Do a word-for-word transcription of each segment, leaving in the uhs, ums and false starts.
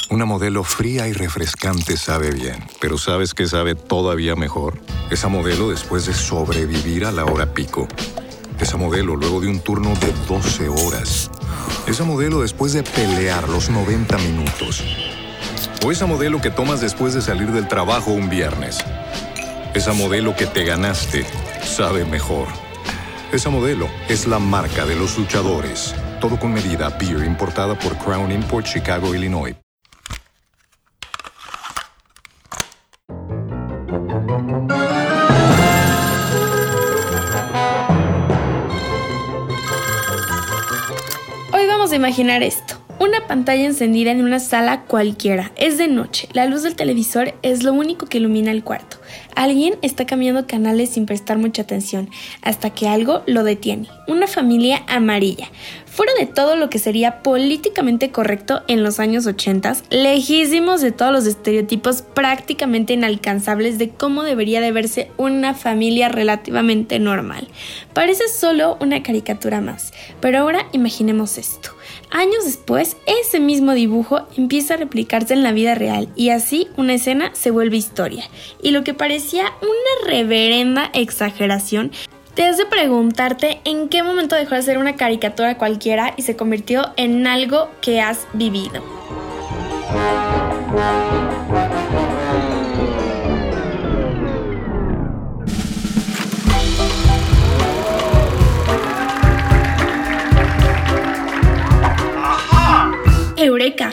Una modelo fría y refrescante sabe bien, pero ¿sabes qué sabe todavía mejor? Esa modelo después de sobrevivir a la hora pico. Esa modelo luego de un turno de doce horas. Esa modelo después de pelear los noventa minutos. O esa modelo que tomas después de salir del trabajo un viernes. Esa modelo que te ganaste sabe mejor. Esa modelo es la marca de los luchadores. Todo con medida. Beer importada por Crown Import, Chicago, Illinois. Hoy vamos a imaginar esto. Una pantalla encendida en una sala cualquiera. Es de noche. La luz del televisor es lo único que ilumina el cuarto. Alguien está cambiando canales sin prestar mucha atención, hasta que algo lo detiene. Una familia amarilla. Fuera de todo lo que sería políticamente correcto en los años ochenta, lejísimos de todos los estereotipos prácticamente inalcanzables de cómo debería de verse una familia relativamente normal. Parece solo una caricatura más, pero ahora imaginemos esto. Años después, ese mismo dibujo empieza a replicarse en la vida real y así una escena se vuelve historia. Y lo que parecía una reverenda exageración te hace preguntarte en qué momento dejó de ser una caricatura cualquiera y se convirtió en algo que has vivido. ¡Eureka!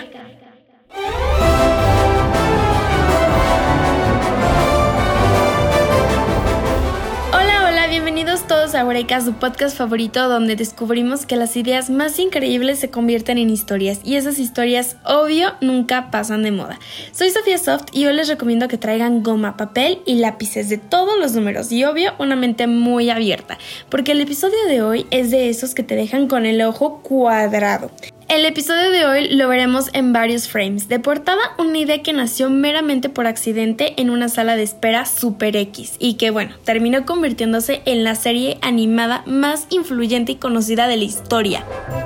Hola, hola, bienvenidos todos a Eureka, su podcast favorito donde descubrimos que las ideas más increíbles se convierten en historias y esas historias, obvio, nunca pasan de moda. Soy Sofía Soft y hoy les recomiendo que traigan goma, papel y lápices de todos los números y, obvio, una mente muy abierta, porque el episodio de hoy es de esos que te dejan con el ojo cuadrado. El episodio de hoy lo veremos en varios frames. De portada, una idea que nació meramente por accidente en una sala de espera Super X y que, bueno, terminó convirtiéndose en la serie animada más influyente y conocida de la historia.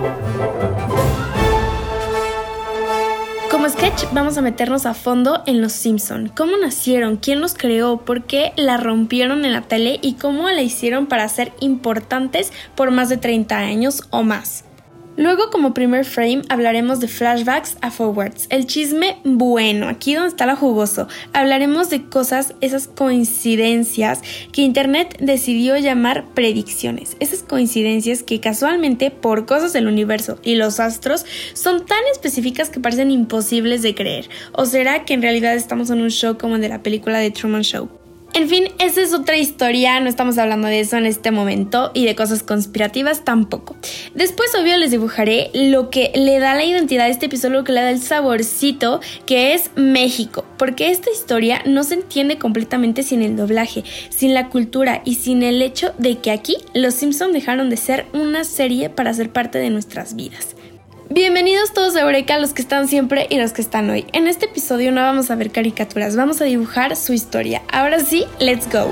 Como sketch, vamos a meternos a fondo en Los Simpson. ¿Cómo nacieron? ¿Quién los creó? ¿Por qué la rompieron en la tele? ¿Y cómo la hicieron para ser importantes por más de treinta años o más? Luego, como primer frame, hablaremos de flashbacks a forwards. El chisme bueno, aquí donde está lo jugoso. Hablaremos de cosas, esas coincidencias que Internet decidió llamar predicciones. Esas coincidencias que casualmente, por cosas del universo y los astros, son tan específicas que parecen imposibles de creer. ¿O será que en realidad estamos en un show como el de la película de Truman Show? En fin, esa es otra historia, no estamos hablando de eso en este momento y de cosas conspirativas tampoco. Después, obvio, les dibujaré lo que le da la identidad a este episodio, lo que le da el saborcito, que es México, porque esta historia no se entiende completamente sin el doblaje, sin la cultura y sin el hecho de que aquí Los Simpson dejaron de ser una serie para ser parte de nuestras vidas. Bienvenidos todos a Eureka, los que están siempre y los que están hoy. En este episodio no vamos a ver caricaturas, vamos a dibujar su historia. Ahora sí, let's go.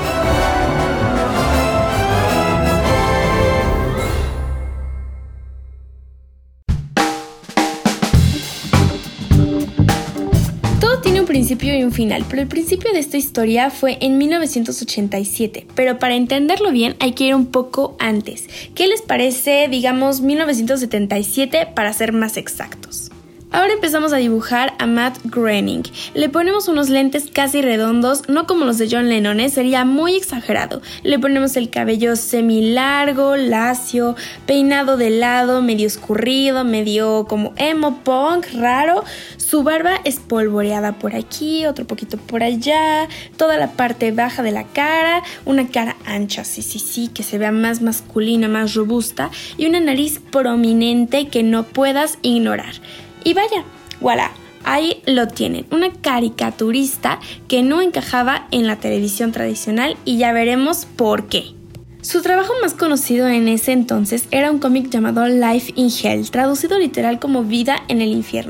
Todo tiene un principio y un final, pero el principio de esta historia fue en mil novecientos ochenta y siete, pero para entenderlo bien hay que ir un poco antes. ¿Qué les parece, digamos, mil novecientos setenta y siete para ser más exactos? Ahora empezamos a dibujar a Matt Groening. Le ponemos unos lentes casi redondos, no como los de John Lennon, ¿eh? Sería muy exagerado. Le ponemos el cabello semilargo, lacio, peinado de lado, medio escurrido, medio como emo punk, raro. Su barba espolvoreada por aquí, otro poquito por allá, toda la parte baja de la cara, una cara ancha, sí, sí, sí, que se vea más masculina, más robusta, y una nariz prominente que no puedas ignorar. Y vaya, voilà, ahí lo tienen, una caricaturista que no encajaba en la televisión tradicional y ya veremos por qué. Su trabajo más conocido en ese entonces era un cómic llamado Life in Hell, traducido literal como Vida en el Infierno.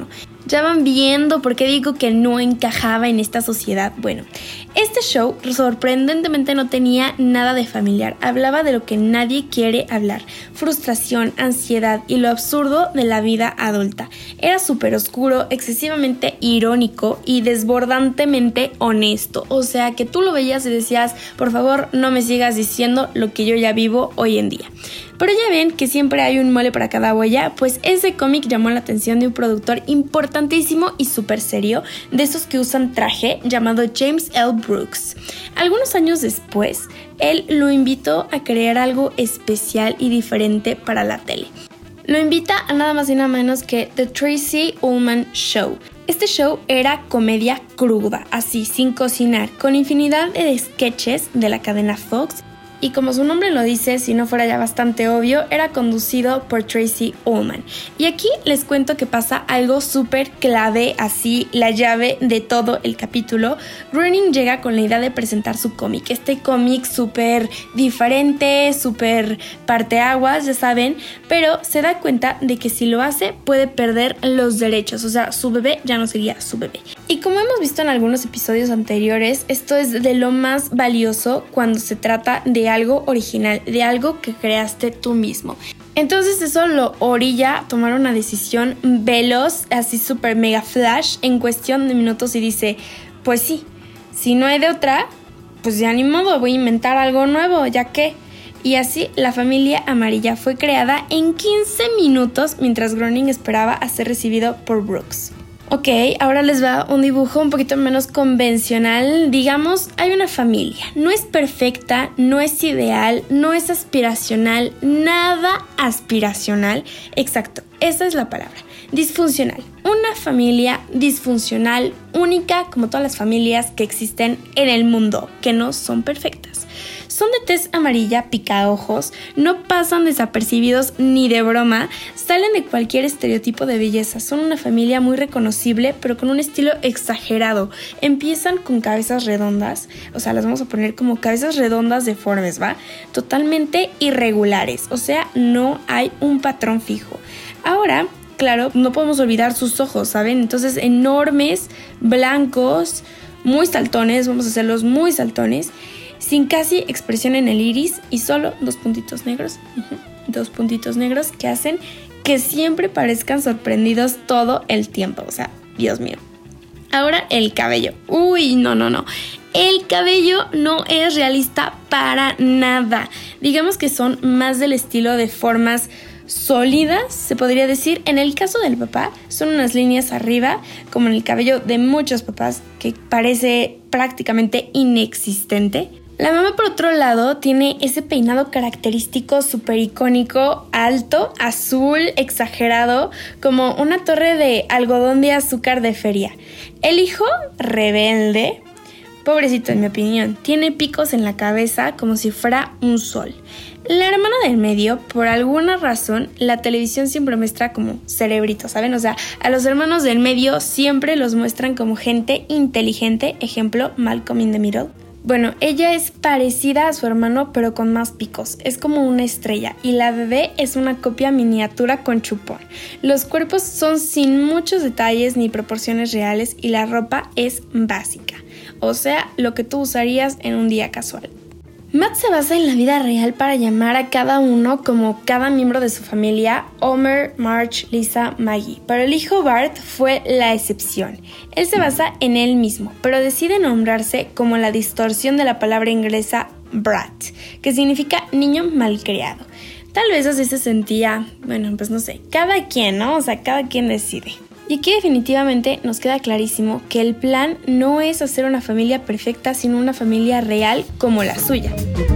¿Ya van viendo por qué digo que no encajaba en esta sociedad? Bueno, este show sorprendentemente no tenía nada de familiar. Hablaba de lo que nadie quiere hablar: frustración, ansiedad y lo absurdo de la vida adulta. Era súper oscuro, excesivamente irónico y desbordantemente honesto. O sea, que tú lo veías y decías, por favor, no me sigas diciendo lo que yo ya vivo hoy en día. Pero ya ven que siempre hay un mole para cada huella, pues ese cómic llamó la atención de un productor importantísimo y súper serio, de esos que usan traje, llamado James L. Brooks. Algunos años después, él lo invitó a crear algo especial y diferente para la tele. Lo invita a nada más y nada menos que The Tracey Ullman Show. Este show era comedia cruda, así, sin cocinar, con infinidad de sketches de la cadena Fox. Y como su nombre lo dice, si no fuera ya bastante obvio, era conducido por Tracey Ullman. Y aquí les cuento que pasa algo súper clave, así la llave de todo el capítulo. Groening llega con la idea de presentar su cómic, este cómic súper diferente, súper parteaguas, ya saben, pero se da cuenta de que si lo hace puede perder los derechos, o sea, su bebé ya no sería su bebé. Y como hemos visto en algunos episodios anteriores, esto es de lo más valioso cuando se trata de algo original, de algo que creaste tú mismo. Entonces eso lo orilla a tomar una decisión veloz, así súper mega flash, en cuestión de minutos, y dice, pues sí, si no hay de otra, pues ya ni modo, voy a inventar algo nuevo, ya que... Y así la familia amarilla fue creada en quince minutos mientras Groening esperaba a ser recibido por Brooks. Ok, ahora les va un dibujo un poquito menos convencional. Digamos, hay una familia. No es perfecta, no es ideal, no es aspiracional, nada aspiracional. Exacto, esa es la palabra. Disfuncional. Una familia disfuncional, única como todas las familias que existen en el mundo, que no son perfectas. Son de tez amarilla, picaojos, no pasan desapercibidos ni de broma, salen de cualquier estereotipo de belleza. Son una familia muy reconocible, pero con un estilo exagerado. Empiezan con cabezas redondas, o sea, las vamos a poner como cabezas redondas deformes, ¿va? Totalmente irregulares, o sea, no hay un patrón fijo. Ahora, claro, no podemos olvidar sus ojos, ¿saben? Entonces, enormes, blancos, muy saltones, vamos a hacerlos muy saltones, sin casi expresión en el iris y solo dos puntitos negros, uh-huh, dos puntitos negros que hacen que siempre parezcan sorprendidos todo el tiempo, o sea, Dios mío. Ahora el cabello, uy, no, no, no, el cabello no es realista para nada, digamos que son más del estilo de formas sólidas, se podría decir. En el caso del papá, son unas líneas arriba, como en el cabello de muchos papás, que parece prácticamente inexistente. La mamá, por otro lado, tiene ese peinado característico, súper icónico, alto, azul, exagerado, como una torre de algodón de azúcar de feria. El hijo, rebelde, pobrecito en mi opinión, tiene picos en la cabeza como si fuera un sol. La hermana del medio, por alguna razón, la televisión siempre muestra como cerebritos, ¿saben? O sea, a los hermanos del medio siempre los muestran como gente inteligente, ejemplo, Malcolm in the Middle. Bueno, ella es parecida a su hermano, pero con más picos. Es como una estrella y la bebé es una copia miniatura con chupón. Los cuerpos son sin muchos detalles ni proporciones reales y la ropa es básica. O sea, lo que tú usarías en un día casual. Matt se basa en la vida real para llamar a cada uno como cada miembro de su familia: Homer, Marge, Lisa, Maggie. Pero el hijo Bart fue la excepción. Él se basa en él mismo, pero decide nombrarse como la distorsión de la palabra inglesa brat, que significa niño malcriado. Tal vez así se sentía, bueno, pues no sé, cada quien, ¿no? O sea, cada quien decide. Y aquí definitivamente nos queda clarísimo que el plan no es hacer una familia perfecta, sino una familia real como la suya.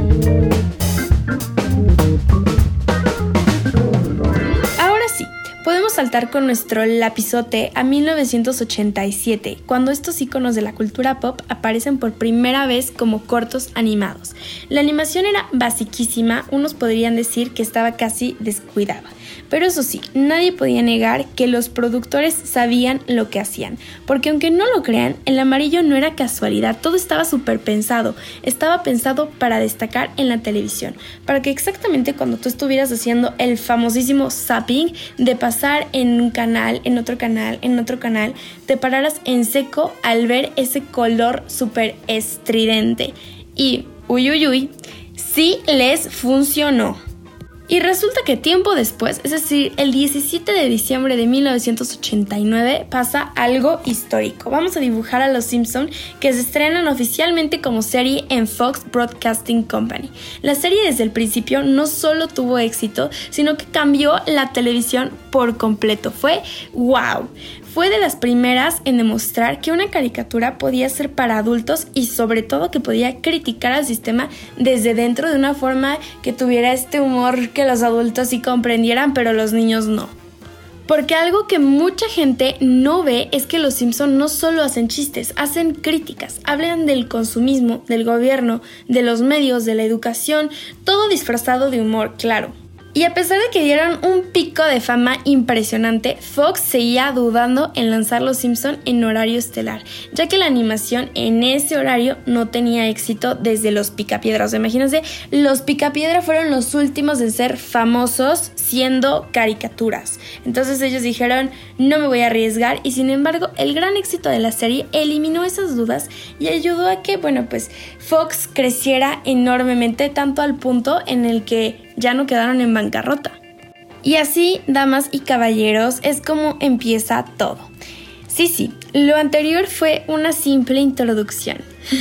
Ahora sí, podemos saltar con nuestro lapizote a mil novecientos ochenta y siete, cuando estos íconos de la cultura pop aparecen por primera vez como cortos animados. La animación era basiquísima, unos podrían decir que estaba casi descuidada. Pero eso sí, nadie podía negar que los productores sabían lo que hacían, porque aunque no lo crean, el amarillo no era casualidad, todo estaba súper pensado, estaba pensado para destacar en la televisión, para que exactamente cuando tú estuvieras haciendo el famosísimo zapping de pasar en un canal, en otro canal, en otro canal, te pararas en seco al ver ese color súper estridente. Y, uy, uy, uy, sí les funcionó. Y resulta que tiempo después, es decir, el diecisiete de diciembre de mil novecientos ochenta y nueve, pasa algo histórico. Vamos a dibujar a Los Simpson, que se estrenan oficialmente como serie en Fox Broadcasting Company. La serie desde el principio no solo tuvo éxito, sino que cambió la televisión por completo. Fue wow. Fue de las primeras en demostrar que una caricatura podía ser para adultos y sobre todo que podía criticar al sistema desde dentro de una forma que tuviera este humor que los adultos sí comprendieran, pero los niños no. Porque algo que mucha gente no ve es que los Simpson no solo hacen chistes, hacen críticas, hablan del consumismo, del gobierno, de los medios, de la educación, todo disfrazado de humor, claro. Y a pesar de que dieron un pico de fama impresionante, Fox seguía dudando en lanzar Los Simpson en horario estelar, ya que la animación en ese horario no tenía éxito desde Los Picapiedra. O sea, imagínense, Los Picapiedra fueron los últimos en ser famosos siendo caricaturas. Entonces ellos dijeron, no me voy a arriesgar, y sin embargo, el gran éxito de la serie eliminó esas dudas y ayudó a que, bueno, pues Fox creciera enormemente, tanto al punto en el que ya no quedaron en bancarrota. Y así, damas y caballeros, es como empieza todo. Sí, sí, lo anterior fue una simple introducción.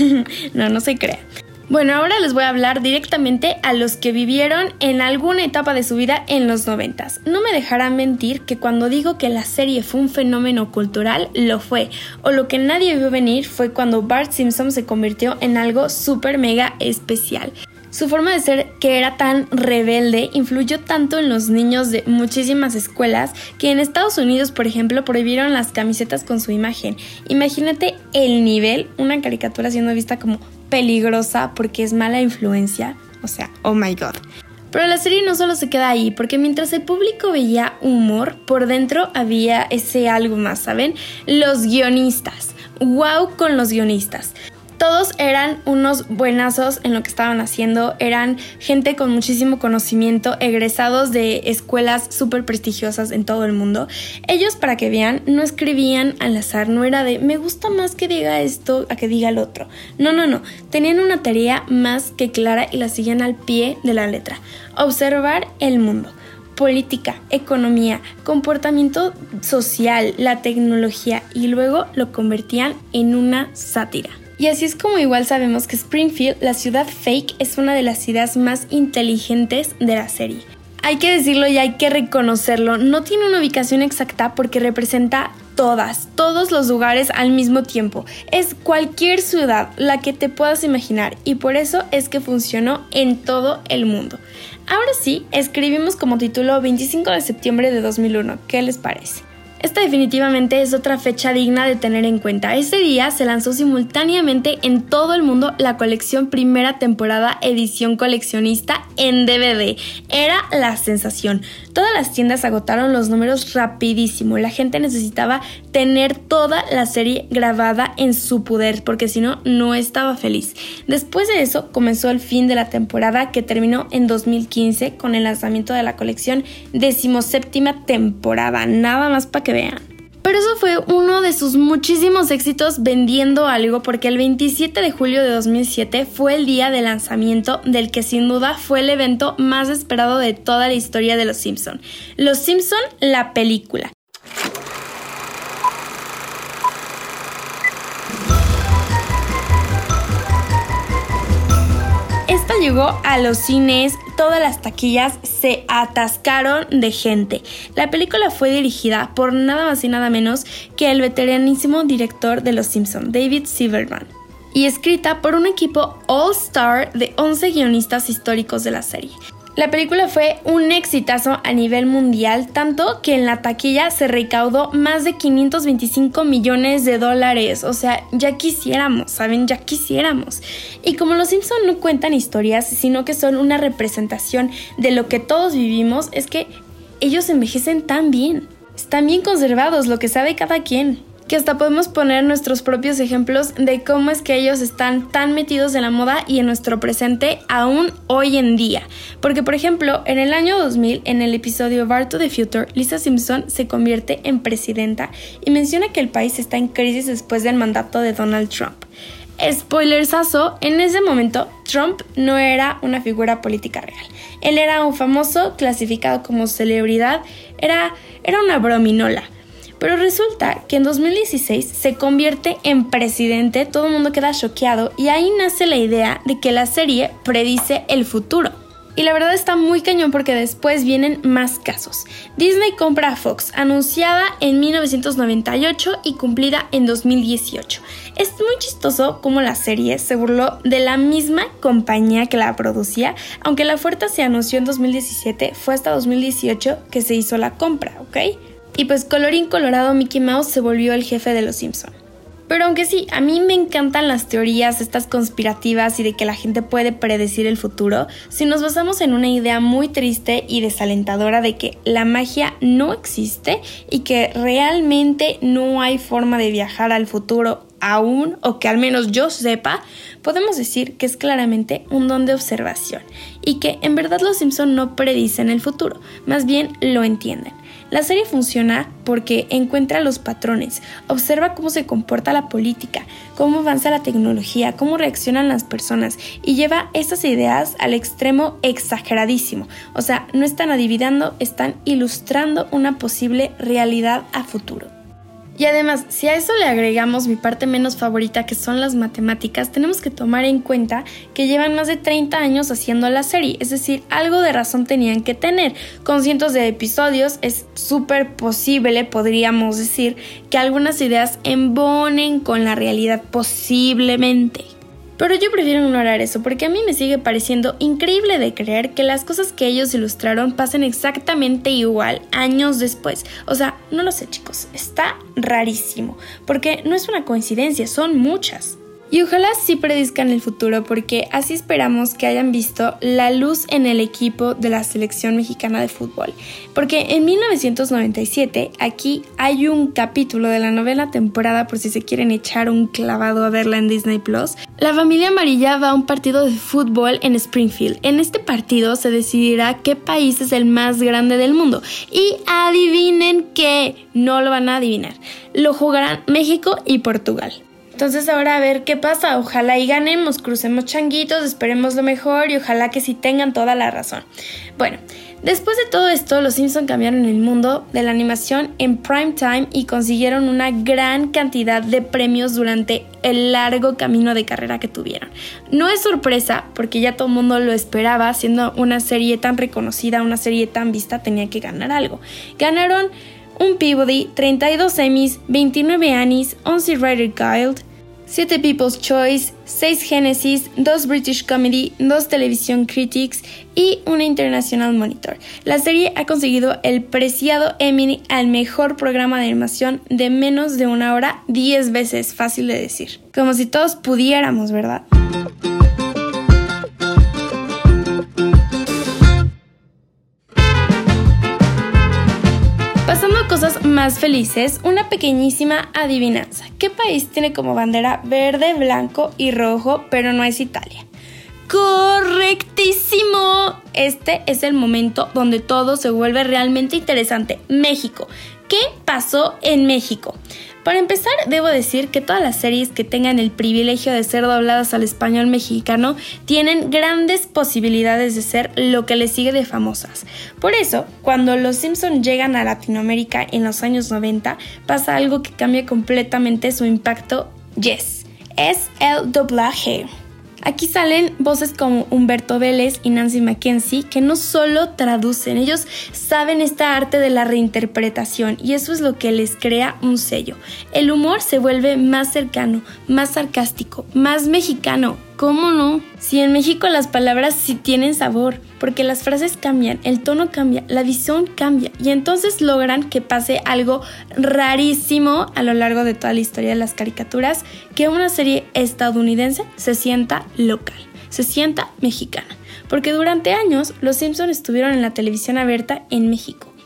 no, no se crea. Bueno, ahora les voy a hablar directamente a los que vivieron en alguna etapa de su vida en los noventas. No me dejarán mentir que cuando digo que la serie fue un fenómeno cultural, lo fue. O lo que nadie vio venir fue cuando Bart Simpson se convirtió en algo súper mega especial. Su forma de ser, que era tan rebelde, influyó tanto en los niños de muchísimas escuelas que en Estados Unidos, por ejemplo, prohibieron las camisetas con su imagen. Imagínate el nivel, una caricatura siendo vista como peligrosa porque es mala influencia. O sea, oh my god. Pero la serie no solo se queda ahí, porque mientras el público veía humor, por dentro había ese algo más, ¿saben? Los guionistas. ¡Wow con los guionistas! Todos eran unos buenazos en lo que estaban haciendo, eran gente con muchísimo conocimiento, egresados de escuelas súper prestigiosas en todo el mundo. Ellos, para que vean, no escribían al azar, no era de me gusta más que diga esto a que diga el otro. No, no, no, tenían una tarea más que clara y la seguían al pie de la letra. Observar el mundo. Política, economía, comportamiento social, la tecnología, y luego lo convertían en una sátira. Y así es como igual sabemos que Springfield, la ciudad fake, es una de las ideas más inteligentes de la serie. Hay que decirlo y hay que reconocerlo, no tiene una ubicación exacta porque representa todas, todos los lugares al mismo tiempo. Es cualquier ciudad, la que te puedas imaginar, y por eso es que funcionó en todo el mundo. Ahora sí, escribimos como título veinticinco de septiembre de dos mil uno, ¿qué les parece? Esta definitivamente es otra fecha digna de tener en cuenta. Ese día se lanzó simultáneamente en todo el mundo la colección primera temporada edición coleccionista en D V D. Era la sensación. Todas las tiendas agotaron los números rapidísimo. La gente necesitaba tener toda la serie grabada en su poder porque si no, no estaba feliz. Después de eso comenzó el fin de la temporada que terminó en dos mil quince con el lanzamiento de la colección decimoséptima temporada. Nada más para que vean. Pero eso fue uno de sus muchísimos éxitos vendiendo algo porque el veintisiete de julio de dos mil siete fue el día de lanzamiento del que sin duda fue el evento más esperado de toda la historia de Los Simpson. Los Simpson, la película. Esta llegó a los cines, todas las taquillas se atascaron de gente. La película fue dirigida por nada más y nada menos que el veteranísimo director de Los Simpson, David Silverman, y escrita por un equipo all-star de once guionistas históricos de la serie. La película fue un exitazo a nivel mundial, tanto que en la taquilla se recaudó más de quinientos veinticinco millones de dólares. O sea, ya quisiéramos, ¿saben? Ya quisiéramos. Y como Los Simpson no cuentan historias, sino que son una representación de lo que todos vivimos, es que ellos envejecen tan bien. Están bien conservados, lo que sabe cada quien. Que hasta podemos poner nuestros propios ejemplos de cómo es que ellos están tan metidos en la moda y en nuestro presente aún hoy en día. Porque, por ejemplo, en el año dos mil, en el episodio Back to the Future, Lisa Simpson se convierte en presidenta y menciona que el país está en crisis después del mandato de Donald Trump. Spoilersazo, en ese momento Trump no era una figura política real. Él era un famoso clasificado como celebridad, era, era una brominola. Pero resulta que en dos mil dieciséis se convierte en presidente, todo el mundo queda choqueado y ahí nace la idea de que la serie predice el futuro. Y la verdad está muy cañón porque después vienen más casos. Disney compra a Fox, anunciada en mil novecientos noventa y ocho y cumplida en dos mil dieciocho. Es muy chistoso cómo la serie se burló de la misma compañía que la producía, aunque la oferta se anunció en dos mil diecisiete, fue hasta dos mil dieciocho que se hizo la compra, ¿ok? Y pues colorín colorado, Mickey Mouse se volvió el jefe de los Simpson. Pero aunque sí, a mí me encantan las teorías estas conspirativas y de que la gente puede predecir el futuro, si nos basamos en una idea muy triste y desalentadora de que la magia no existe y que realmente no hay forma de viajar al futuro aún, o que al menos yo sepa, podemos decir que es claramente un don de observación y que en verdad los Simpson no predicen el futuro, más bien lo entienden. La serie funciona porque encuentra los patrones, observa cómo se comporta la política, cómo avanza la tecnología, cómo reaccionan las personas y lleva estas ideas al extremo exageradísimo. O sea, no están adivinando, están ilustrando una posible realidad a futuro. Y además, si a eso le agregamos mi parte menos favorita, que son las matemáticas, tenemos que tomar en cuenta que llevan más de treinta años haciendo la serie, es decir, algo de razón tenían que tener. Con cientos de episodios es súper posible, podríamos decir, que algunas ideas embonen con la realidad posiblemente. Pero yo prefiero ignorar eso porque a mí me sigue pareciendo increíble de creer que las cosas que ellos ilustraron pasen exactamente igual años después. O sea, no lo sé, chicos, está rarísimo porque no es una coincidencia, son muchas. Y ojalá sí predizcan el futuro porque así esperamos que hayan visto la luz en el equipo de la selección mexicana de fútbol. Porque en mil novecientos noventa y siete aquí hay un capítulo de la novena temporada, por si se quieren echar un clavado a verla en Disney Plus. La familia amarilla va a un partido de fútbol en Springfield. En este partido se decidirá qué país es el más grande del mundo. Y adivinen qué, no lo van a adivinar. Lo jugarán México y Portugal. Entonces ahora a ver qué pasa, ojalá y ganemos, crucemos changuitos, esperemos lo mejor y ojalá que sí tengan toda la razón. Bueno, después de todo esto, los Simpson cambiaron el mundo de la animación en prime time y consiguieron una gran cantidad de premios durante el largo camino de carrera que tuvieron. No es sorpresa, porque ya todo el mundo lo esperaba, siendo una serie tan reconocida, una serie tan vista, tenía que ganar algo. Ganaron un Peabody, treinta y dos Emmys, veintinueve Annies, once Writer Guild, siete People's Choice, seis Genesis, dos British Comedy, dos Television Critics y una International Monitor. La serie ha conseguido el preciado Emmy al mejor programa de animación de menos de una hora, diez veces, fácil de decir. Como si todos pudiéramos, ¿verdad? Pasando a cosas más felices, una pequeñísima adivinanza. ¿Qué país tiene como bandera verde, blanco y rojo, pero no es Italia? ¡Correctísimo! Este es el momento donde todo se vuelve realmente interesante. México. ¿Qué pasó en México? Para empezar, debo decir que todas las series que tengan el privilegio de ser dobladas al español mexicano tienen grandes posibilidades de ser lo que les sigue de famosas. Por eso, cuando los Simpson llegan a Latinoamérica en los años noventa, pasa algo que cambia completamente su impacto. Yes, es el doblaje. Aquí salen voces como Humberto Vélez y Nancy Mackenzie que no solo traducen, ellos saben esta arte de la reinterpretación y eso es lo que les crea un sello. El humor se vuelve más cercano, más sarcástico, más mexicano. ¿Cómo no? Si en México las palabras sí tienen sabor, porque las frases cambian, el tono cambia, la visión cambia y entonces logran que pase algo rarísimo a lo largo de toda la historia de las caricaturas, que una serie estadounidense se sienta local, se sienta mexicana, porque durante años los Simpson estuvieron en la televisión abierta en México.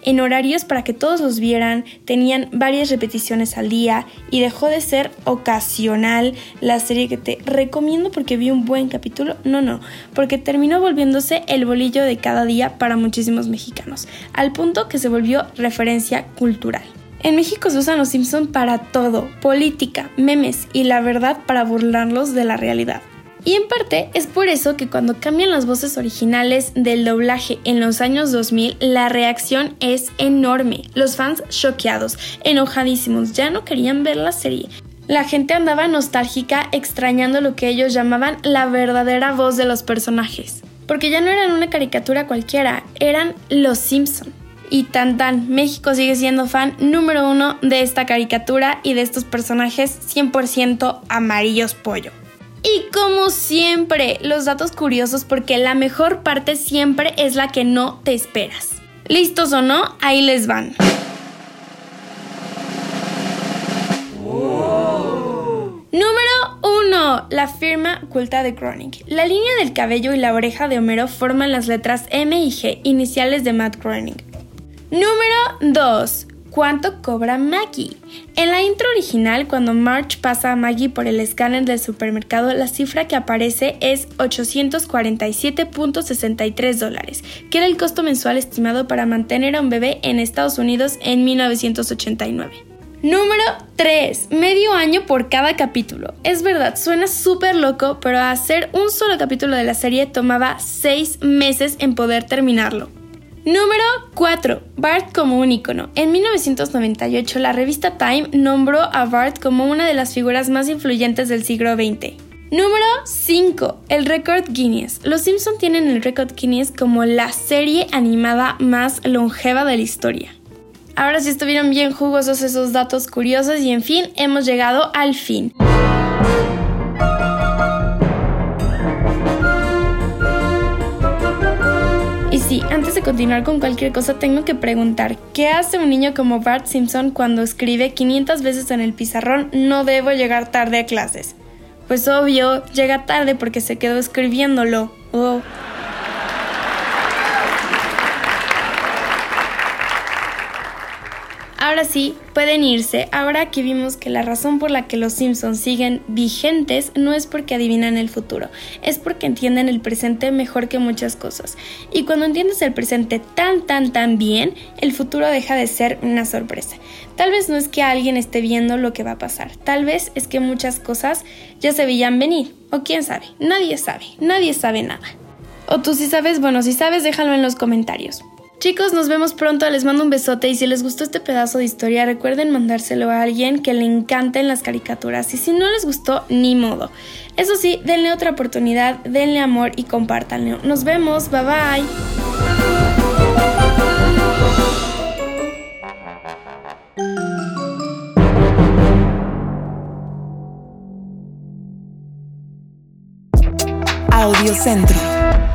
en horarios para que todos los vieran, tenían varias repeticiones al día y dejó de ser ocasional la serie que te recomiendo porque vi un buen capítulo. No, no, porque terminó volviéndose el bolillo de cada día para muchísimos mexicanos, al punto que se volvió referencia cultural. En México se usan los Simpson para todo, política, memes y la verdad para burlarlos de la realidad. Y en parte es por eso que cuando cambian las voces originales del doblaje en los años dos mil, la reacción es enorme. Los fans choqueados, enojadísimos, ya no querían ver la serie. La gente andaba nostálgica, extrañando lo que ellos llamaban la verdadera voz de los personajes. Porque ya no eran una caricatura cualquiera, eran los Simpson. Y tan tan, México sigue siendo fan número uno de esta caricatura y de estos personajes cien por ciento amarillos pollo. Y como siempre, los datos curiosos porque la mejor parte siempre es la que no te esperas. ¿Listos o no? Ahí les van. Wow. Número uno. La firma oculta de Groening. La línea del cabello y la oreja de Homero forman las letras M y G, iniciales de Matt Groening. Número dos. ¿Cuánto cobra Maggie? En la intro original, cuando Marge pasa a Maggie por el escáner del supermercado, la cifra que aparece es ochocientos cuarenta y siete punto sesenta y tres dólares, que era el costo mensual estimado para mantener a un bebé en Estados Unidos en mil novecientos ochenta y nueve. Número tres. Medio año por cada capítulo. Es verdad, suena súper loco, pero hacer un solo capítulo de la serie tomaba seis meses en poder terminarlo. Número cuatro. Bart como un ícono. En mil novecientos noventa y ocho, la revista Time nombró a Bart como una de las figuras más influyentes del siglo veinte. Número cinco. El récord Guinness. Los Simpson tienen el récord Guinness como la serie animada más longeva de la historia. Ahora sí estuvieron bien jugosos esos datos curiosos y en fin, hemos llegado al fin. Y sí, antes de continuar con cualquier cosa tengo que preguntar, ¿qué hace un niño como Bart Simpson cuando escribe quinientas veces en el pizarrón "no debo llegar tarde a clases"? Pues obvio, llega tarde porque se quedó escribiéndolo. Oh. Ahora sí, pueden irse. Ahora que vimos que la razón por la que los Simpsons siguen vigentes no es porque adivinan el futuro, es porque entienden el presente mejor que muchas cosas. Y cuando entiendes el presente tan, tan, tan bien, el futuro deja de ser una sorpresa. Tal vez no es que alguien esté viendo lo que va a pasar, tal vez es que muchas cosas ya se veían venir, o quién sabe, nadie sabe, nadie sabe nada. O tú sí sabes, bueno, si sabes déjalo en los comentarios. Chicos, nos vemos pronto, les mando un besote y si les gustó este pedazo de historia recuerden mandárselo a alguien que le encanten las caricaturas y si no les gustó, ni modo. Eso sí, denle otra oportunidad, denle amor y compártanlo. Nos vemos, bye bye. Audiocentro.